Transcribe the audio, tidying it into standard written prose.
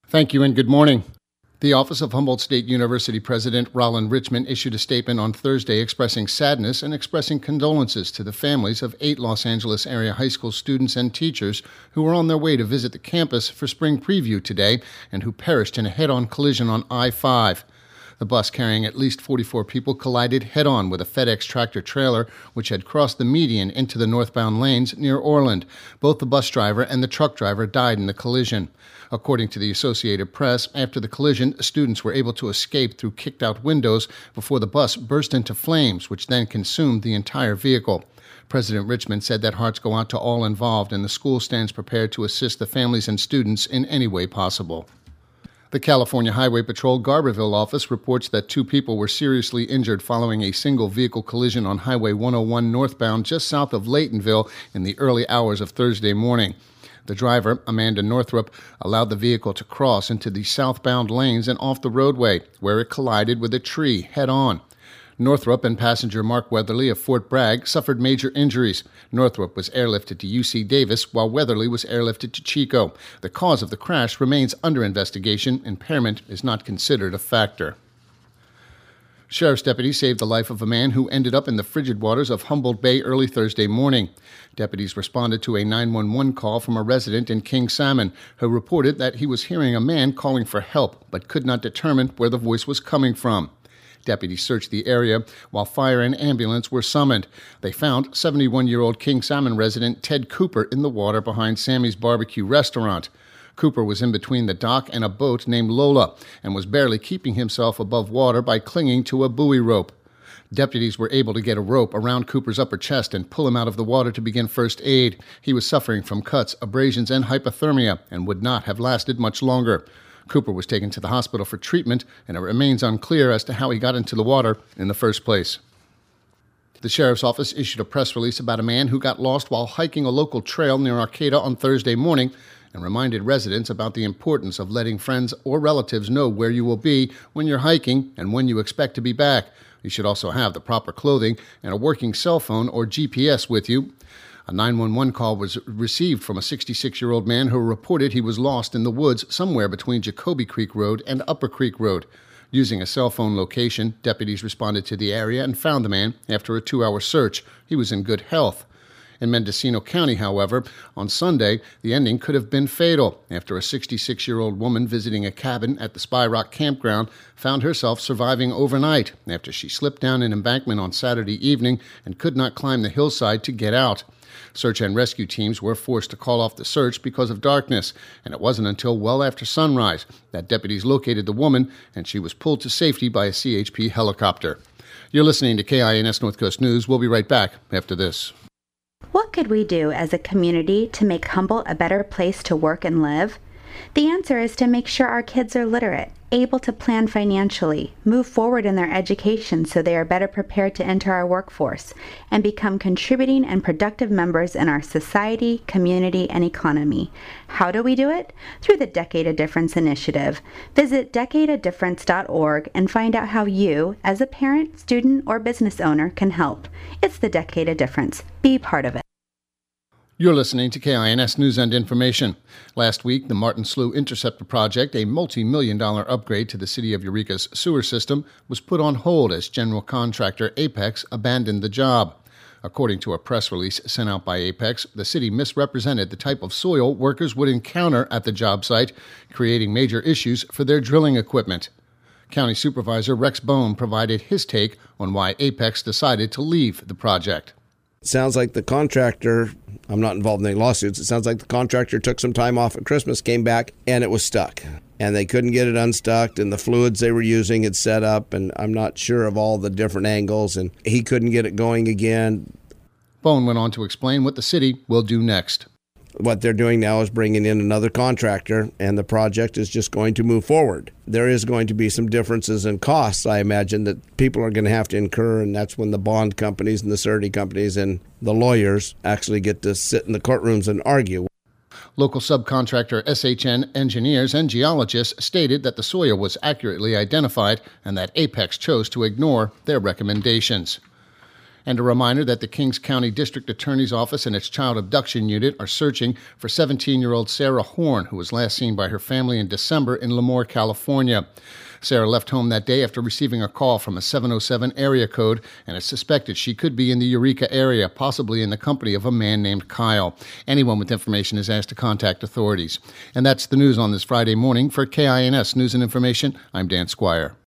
Thank you and good morning. The Office of Humboldt State University President Roland Richmond issued a statement on Thursday expressing sadness and expressing condolences to the families of 8 Los Angeles area high school students and teachers who were on their way to visit the campus for spring preview today and who perished in a head-on collision on I-5. The bus carrying at least 44 people collided head-on with a FedEx tractor trailer which had crossed the median into the northbound lanes near Orland. Both the bus driver and the truck driver died in the collision. According to the Associated Press, after the collision, students were able to escape through kicked-out windows before the bus burst into flames, which then consumed the entire vehicle. President Richmond said that hearts go out to all involved and the school stands prepared to assist the families and students in any way possible. The California Highway Patrol Garberville office reports that 2 people were seriously injured following a single-vehicle collision on Highway 101 northbound just south of Laytonville in the early hours of Thursday morning. The driver, Amanda Northrup, allowed the vehicle to cross into the southbound lanes and off the roadway, where it collided with a tree head-on. Northrup and passenger Mark Weatherly of Fort Bragg suffered major injuries. Northrup was airlifted to UC Davis, while Weatherly was airlifted to Chico. The cause of the crash remains under investigation. Impairment is not considered a factor. Sheriff's deputies saved the life of a man who ended up in the frigid waters of Humboldt Bay early Thursday morning. Deputies responded to a 911 call from a resident in King Salmon who reported that he was hearing a man calling for help but could not determine where the voice was coming from. Deputies searched the area while fire and ambulance were summoned. They found 71-year-old King Salmon resident Ted Cooper in the water behind Sammy's Barbecue restaurant. Cooper was in between the dock and a boat named Lola and was barely keeping himself above water by clinging to a buoy rope. Deputies were able to get a rope around Cooper's upper chest and pull him out of the water to begin first aid. He was suffering from cuts, abrasions, and hypothermia and would not have lasted much longer. Cooper was taken to the hospital for treatment, and it remains unclear as to how he got into the water in the first place. The sheriff's office issued a press release about a man who got lost while hiking a local trail near Arcata on Thursday morning and reminded residents about the importance of letting friends or relatives know where you will be when you're hiking and when you expect to be back. You should also have the proper clothing and a working cell phone or GPS with you. A 911 call was received from a 66-year-old man who reported he was lost in the woods somewhere between Jacoby Creek Road and Upper Creek Road. Using a cell phone location, deputies responded to the area and found the man after a 2-hour search. He was in good health. In Mendocino County, however, on Sunday, the ending could have been fatal after a 66-year-old woman visiting a cabin at the Spy Rock campground found herself surviving overnight after she slipped down an embankment on Saturday evening and could not climb the hillside to get out. Search and rescue teams were forced to call off the search because of darkness, and it wasn't until well after sunrise that deputies located the woman and she was pulled to safety by a CHP helicopter. You're listening to KINS North Coast News. We'll be right back after this. What could we do as a community to make Humboldt a better place to work and live? The answer is to make sure our kids are literate, able to plan financially, move forward in their education so they are better prepared to enter our workforce, and become contributing and productive members in our society, community, and economy. How do we do it? Through the Decade of Difference initiative. Visit decadeofdifference.org and find out how you, as a parent, student, or business owner, can help. It's the Decade of Difference. Be part of it. You're listening to KINS News and Information. Last week, the Martin Slough Interceptor Project, a multi-million-dollar upgrade to the City of Eureka's sewer system, was put on hold as general contractor Apex abandoned the job. According to a press release sent out by Apex, the city misrepresented the type of soil workers would encounter at the job site, creating major issues for their drilling equipment. County Supervisor Rex Bone provided his take on why Apex decided to leave the project. It sounds like the contractor, I'm not involved in any lawsuits, it sounds like the contractor took some time off at Christmas, came back, and it was stuck. And they couldn't get it unstuck, and the fluids they were using had set up, and I'm not sure of all the different angles, and he couldn't get it going again. Bone went on to explain what the city will do next. What they're doing now is bringing in another contractor, and the project is just going to move forward. There is going to be some differences in costs, I imagine, that people are going to have to incur, and that's when the bond companies and the surety companies and the lawyers actually get to sit in the courtrooms and argue. Local subcontractor SHN engineers and geologists stated that the soil was accurately identified and that Apex chose to ignore their recommendations. And a reminder that the Kings County District Attorney's Office and its Child Abduction Unit are searching for 17-year-old Sarah Horn, who was last seen by her family in December in Lemoore, California. Sarah left home that day after receiving a call from a 707 area code, and it's suspected she could be in the Eureka area, possibly in the company of a man named Kyle. Anyone with information is asked to contact authorities. And that's the news on this Friday morning. For KINS News and Information, I'm Dan Squire.